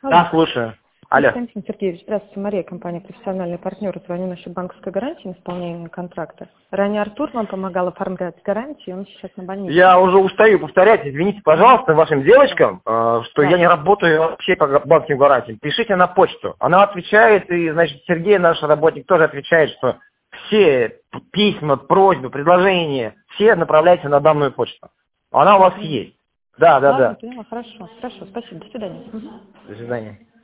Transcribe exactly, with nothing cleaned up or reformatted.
Да, слушаю. Алло. Константин Сергеевич, здравствуйте, Мария, компания «Профессиональный партнер». Звоню насчет банковской гарантии на исполнение контракта. Ранее Артур вам помогал оформлять гарантии, он сейчас на больнице. Я уже устаю повторять, извините, пожалуйста, вашим девочкам, э, что Да. я не работаю вообще по банковским гарантиям. Пишите на почту. Она отвечает, и, значит, Сергей, наш работник, тоже отвечает, что все письма, просьбы, предложения, все направляйте на данную почту. Она у вас есть. Да, да, Ладно, да. поняла, хорошо. Хорошо, спасибо, до свидания. Мгм. До свидания.